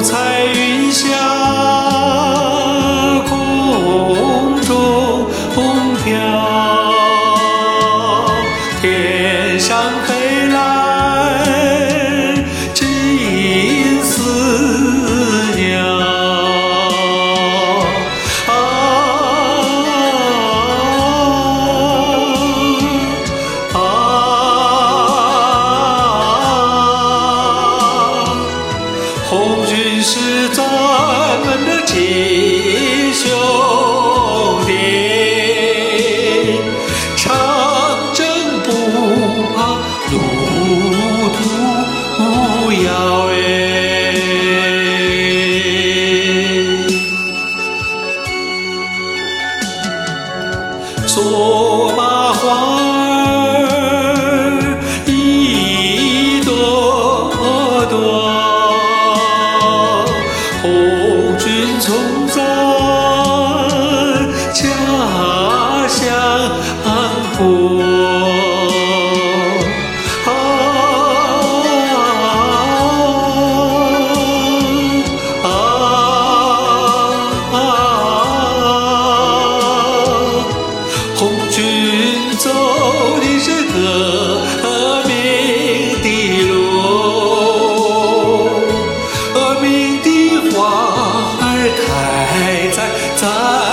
彩云下，空中飘，天上飞来只影似鸟。红军是咱们的亲兄弟，长征不怕路途遥远。索马花儿一朵朵，红军从咱家乡过，红军走的是革命的路，革命的花儿开在咱